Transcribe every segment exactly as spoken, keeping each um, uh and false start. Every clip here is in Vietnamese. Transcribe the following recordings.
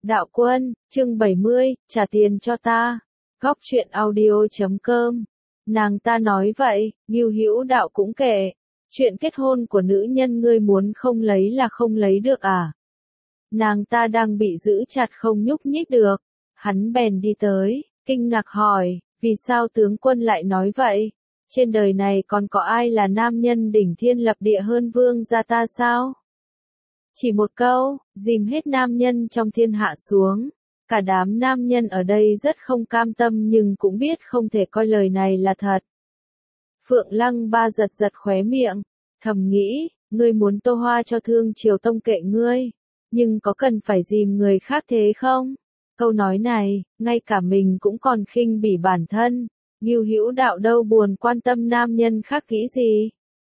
Đạo Quân, chương bảy mươi, trả tiền cho ta. Góc truyện audio chấm com. Nàng ta nói vậy, Ngưu Hữu Đạo cũng kệ. Chuyện kết hôn của nữ nhân ngươi muốn không lấy là không lấy được à? Nàng ta đang bị giữ chặt không nhúc nhích được. Hắn bèn đi tới, kinh ngạc hỏi, vì sao tướng quân lại nói vậy? Trên đời này còn có ai là nam nhân đỉnh thiên lập địa hơn vương gia ta sao? Chỉ một câu, dìm hết nam nhân trong thiên hạ xuống. Cả đám nam nhân ở đây rất không cam tâm nhưng cũng biết không thể coi lời này là thật. Phượng Lăng Ba giật giật khóe miệng, thầm nghĩ, ngươi muốn tô hoa cho Thương Triều Tông kệ ngươi, nhưng có cần phải dìm người khác thế không? Câu nói này, ngay cả mình cũng còn khinh bỉ bản thân, Ngưu Hữu Đạo đâu buồn quan tâm nam nhân khác nghĩ gì.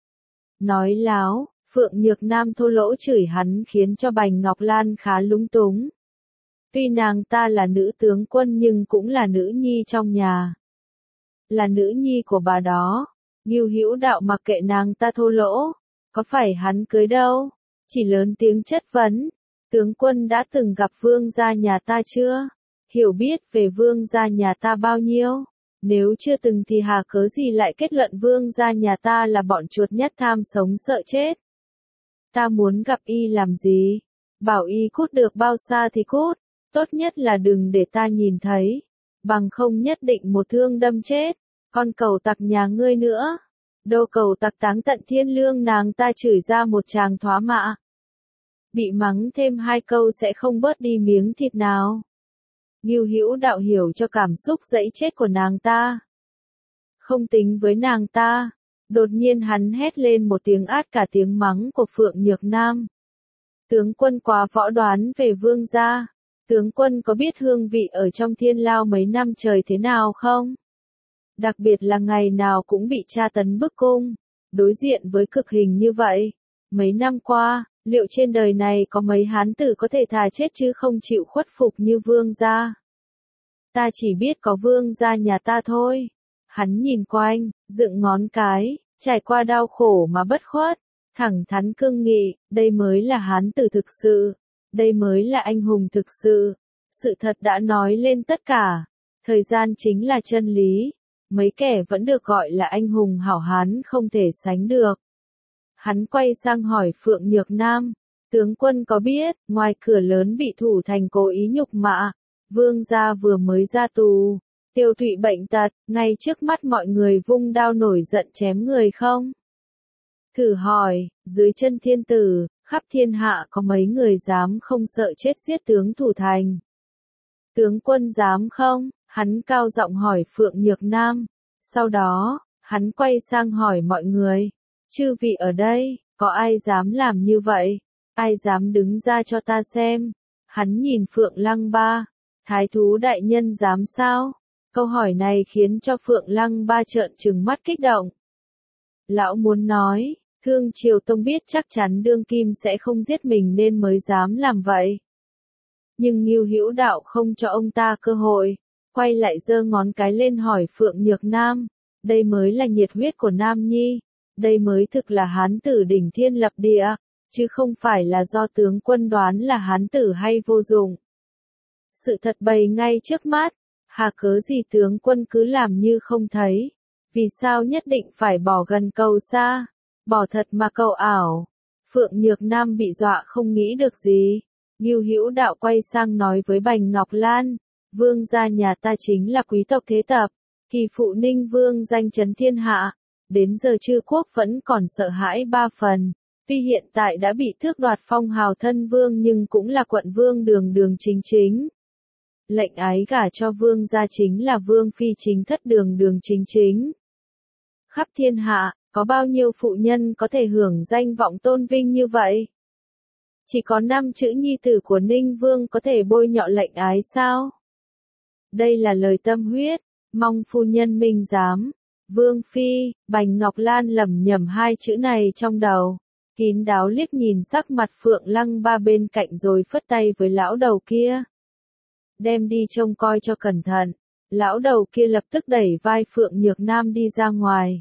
Nói láo, Phượng Nhược Nam thô lỗ chửi hắn khiến cho Bành Ngọc Lan khá lúng túng. Tuy nàng ta là nữ tướng quân nhưng cũng là nữ nhi trong nhà. Là nữ nhi của bà đó, Ngưu Hữu Đạo mặc kệ nàng ta thô lỗ, có phải hắn cưới đâu, chỉ lớn tiếng chất vấn. Tướng quân đã từng gặp vương gia nhà ta chưa? Hiểu biết về vương gia nhà ta bao nhiêu? Nếu chưa từng thì hà cớ gì lại kết luận vương gia nhà ta là bọn chuột nhất tham sống sợ chết? Ta muốn gặp y làm gì? Bảo y cút được bao xa thì cút, tốt nhất là đừng để ta nhìn thấy, bằng không nhất định một thương đâm chết, con cầu tặc nhà ngươi nữa. Đô cầu tặc táng tận thiên lương, nàng ta chửi ra một tràng thoá mạ. Bị mắng thêm hai câu sẽ không bớt đi miếng thịt nào. Ngưu Hữu Đạo hiểu cho cảm xúc dẫy chết của nàng ta. Không tính với nàng ta, đột nhiên hắn hét lên một tiếng át cả tiếng mắng của Phượng Nhược Nam. Tướng quân quá võ đoán về vương gia. Tướng quân có biết hương vị ở trong thiên lao mấy năm trời thế nào không? Đặc biệt là ngày nào cũng bị tra tấn bức cung, đối diện với cực hình như vậy. Mấy năm qua, liệu trên đời này có mấy hán tử có thể thà chết chứ không chịu khuất phục như vương gia? Ta chỉ biết có vương gia nhà ta thôi. Hắn nhìn quanh, dựng ngón cái, trải qua đau khổ mà bất khuất, thẳng thắn cương nghị, đây mới là hán tử thực sự. Đây mới là anh hùng thực sự. Sự thật đã nói lên tất cả. Thời gian chính là chân lý. Mấy kẻ vẫn được gọi là anh hùng hảo hán không thể sánh được. Hắn quay sang hỏi Phượng Nhược Nam. Tướng quân có biết, ngoài cửa lớn bị thủ thành cố ý nhục mạ, vương gia vừa mới ra tù, tiêu tụy bệnh tật, ngay trước mắt mọi người vung đao nổi giận chém người không? Thử hỏi, dưới chân thiên tử, khắp thiên hạ có mấy người dám không sợ chết giết tướng thủ thành? Tướng quân dám không? Hắn cao giọng hỏi Phượng Nhược Nam. Sau đó, hắn quay sang hỏi mọi người. Chư vị ở đây, có ai dám làm như vậy? Ai dám đứng ra cho ta xem? Hắn nhìn Phượng Lăng Ba. Thái thú đại nhân dám sao? Câu hỏi này khiến cho Phượng Lăng Ba trợn trừng mắt kích động. Lão muốn nói, Thương Triều Tông biết chắc chắn đương kim sẽ không giết mình nên mới dám làm vậy. Nhưng Ngưu Hữu Đạo không cho ông ta cơ hội, quay lại giơ ngón cái lên hỏi Phượng Nhược Nam, đây mới là nhiệt huyết của Nam Nhi, đây mới thực là hán tử đỉnh thiên lập địa, chứ không phải là do tướng quân đoán là hán tử hay vô dụng. Sự thật bày ngay trước mắt, hà cớ gì tướng quân cứ làm như không thấy, vì sao nhất định phải bỏ gần cầu xa? Bỏ thật mà cầu ảo. Phượng Nhược Nam bị dọa không nghĩ được gì. Ngưu Hữu Đạo quay sang nói với Bành Ngọc Lan, vương gia nhà ta chính là quý tộc thế tập, thì phụ Ninh vương danh chấn thiên hạ, đến giờ chư quốc vẫn còn sợ hãi ba phần, tuy hiện tại đã bị tước đoạt phong hào thân vương nhưng cũng là quận vương đường đường chính chính. Lệnh ái gả cho vương gia chính là vương phi chính thất đường đường chính chính. Khắp thiên hạ, có bao nhiêu phụ nhân có thể hưởng danh vọng tôn vinh như vậy? Chỉ có năm chữ nhi tử của Ninh Vương có thể bôi nhọ lệnh ái sao? Đây là lời tâm huyết, mong phu nhân minh giám. Vương phi, Bành Ngọc Lan lẩm nhẩm hai chữ này trong đầu, kín đáo liếc nhìn sắc mặt Phượng Lăng Ba bên cạnh rồi phất tay với lão đầu kia. Đem đi trông coi cho cẩn thận. Lão đầu kia lập tức đẩy vai Phượng Nhược Nam đi ra ngoài.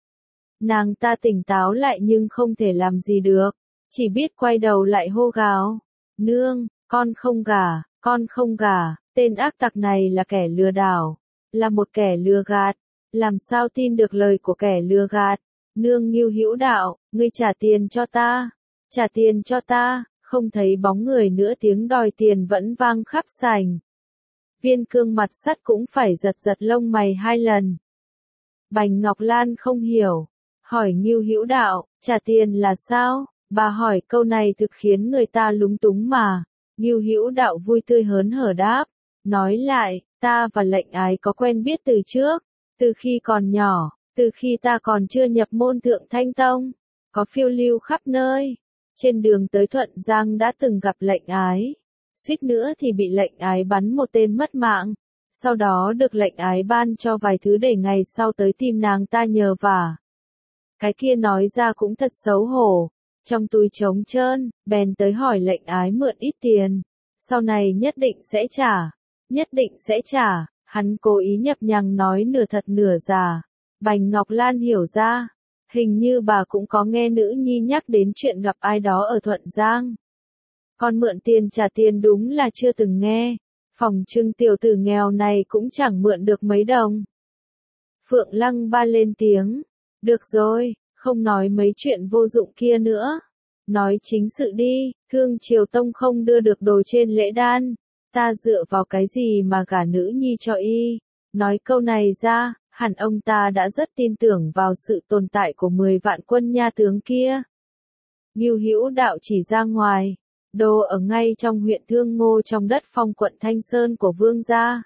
Nàng ta tỉnh táo lại nhưng không thể làm gì được, chỉ biết quay đầu lại hô gào. Nương, con không gả, con không gả, tên ác tặc này là kẻ lừa đảo, là một kẻ lừa gạt, làm sao tin được lời của kẻ lừa gạt. Nương Ngưu Hữu Đạo, ngươi trả tiền cho ta, trả tiền cho ta, không thấy bóng người nữa, tiếng đòi tiền vẫn vang khắp sảnh. Viên Cương mặt sắt cũng phải giật giật lông mày hai lần. Bành Ngọc Lan không hiểu, hỏi Ngưu Hữu Đạo, trả tiền là sao? Bà hỏi câu này thực khiến người ta lúng túng mà. Ngưu Hữu Đạo vui tươi hớn hở đáp, nói lại, ta và Lệnh Ái có quen biết từ trước, từ khi còn nhỏ, từ khi ta còn chưa nhập môn Thượng Thanh Tông, có phiêu lưu khắp nơi. Trên đường tới Thuận Giang đã từng gặp Lệnh Ái, suýt nữa thì bị Lệnh Ái bắn một tên mất mạng. Sau đó được Lệnh Ái ban cho vài thứ để ngày sau tới tìm nàng ta nhờ vả. Cái kia nói ra cũng thật xấu hổ, trong túi trống trơn, bèn tới hỏi Lệnh Ái mượn ít tiền, sau này nhất định sẽ trả, nhất định sẽ trả, hắn cố ý nhập nhằng nói nửa thật nửa giả. Bành Ngọc Lan hiểu ra, hình như bà cũng có nghe nữ nhi nhắc đến chuyện gặp ai đó ở Thuận Giang. Còn mượn tiền trả tiền đúng là chưa từng nghe, phòng trưng tiểu tử nghèo này cũng chẳng mượn được mấy đồng. Phượng Lăng Ba lên tiếng, được rồi, không nói mấy chuyện vô dụng kia nữa, nói chính sự đi, Thương Triều Tông không đưa được đồ trên lễ đan, ta dựa vào cái gì mà gả nữ nhi cho y. Nói câu này ra, hẳn ông ta đã rất tin tưởng vào sự tồn tại của mười vạn quân nha tướng kia. Ngưu Hữu Đạo chỉ ra ngoài, đồ ở ngay trong huyện Thương Ngô trong đất Phong quận Thanh Sơn của Vương gia.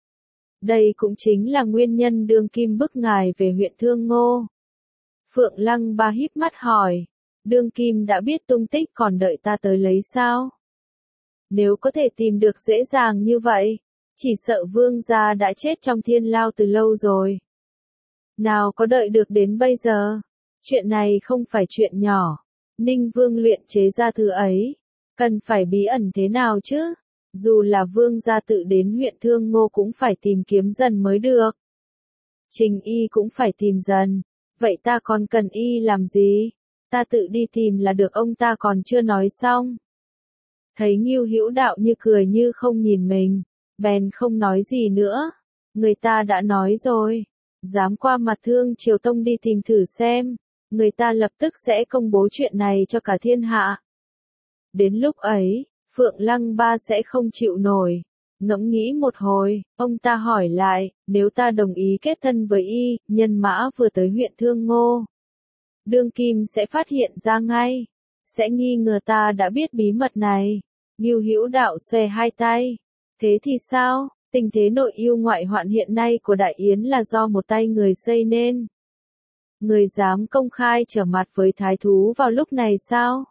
Đây cũng chính là nguyên nhân đương kim bức ngài về huyện Thương Ngô. Phượng Lăng Ba híp mắt hỏi, đương kim đã biết tung tích còn đợi ta tới lấy sao? Nếu có thể tìm được dễ dàng như vậy, chỉ sợ Vương gia đã chết trong thiên lao từ lâu rồi. Nào có đợi được đến bây giờ, chuyện này không phải chuyện nhỏ. Ninh Vương luyện chế ra thứ ấy, cần phải bí ẩn thế nào chứ? Dù là Vương gia tự đến huyện Thương Ngô cũng phải tìm kiếm dần mới được. Trình y cũng phải tìm dần, vậy ta còn cần y làm gì? Ta tự đi tìm là được, ông ta còn chưa nói xong. Thấy Ngưu Hữu Đạo như cười như không nhìn mình, bèn không nói gì nữa. Người ta đã nói rồi, dám qua mặt Thương Triều Tông đi tìm thử xem, người ta lập tức sẽ công bố chuyện này cho cả thiên hạ. Đến lúc ấy, Phượng Lăng Ba sẽ không chịu nổi. Ngẫm nghĩ một hồi, ông ta hỏi lại, nếu ta đồng ý kết thân với y, nhân mã vừa tới huyện Thương Ngô, đương kim sẽ phát hiện ra ngay, sẽ nghi ngờ ta đã biết bí mật này. Ngưu Hữu Đạo xòe hai tay, thế thì sao? Tình thế nội yêu ngoại hoạn hiện nay của Đại Yến là do một tay người xây nên. Người dám công khai trở mặt với thái thú vào lúc này sao?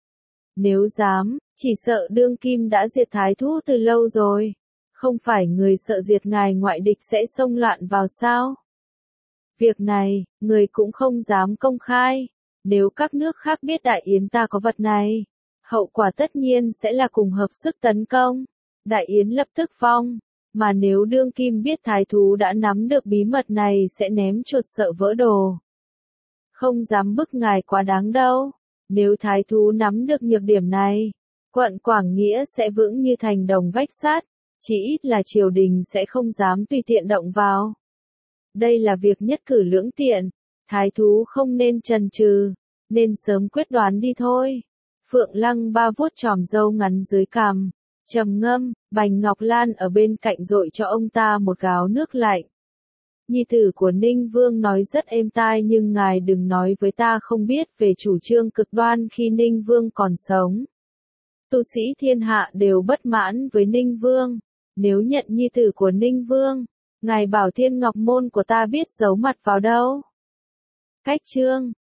Nếu dám, chỉ sợ đương kim đã diệt thái thú từ lâu rồi. Không phải người sợ diệt ngài ngoại địch sẽ xông loạn vào sao? Việc này, người cũng không dám công khai. Nếu các nước khác biết Đại Yến ta có vật này, hậu quả tất nhiên sẽ là cùng hợp sức tấn công. Đại Yến lập tức vong. Mà nếu đương kim biết thái thú đã nắm được bí mật này sẽ ném chuột sợ vỡ đồ. Không dám bức ngài quá đáng đâu. Nếu thái thú nắm được nhược điểm này, quận Quảng Nghĩa sẽ vững như thành đồng vách sắt, chỉ ít là triều đình sẽ không dám tùy tiện động vào. Đây là việc nhất cử lưỡng tiện, thái thú không nên chần chừ, nên sớm quyết đoán đi thôi. Phượng Lăng Ba vuốt chòm râu ngắn dưới cằm, trầm ngâm. Bành Ngọc Lan ở bên cạnh dội cho ông ta một gáo nước lạnh. Nhi tử của Ninh Vương nói rất êm tai, nhưng ngài đừng nói với ta không biết về chủ trương cực đoan khi Ninh Vương còn sống. Tu sĩ thiên hạ đều bất mãn với Ninh Vương. Nếu nhận nhi tử của Ninh Vương, ngài bảo Thiên Ngọc Môn của ta biết giấu mặt vào đâu? Cách chương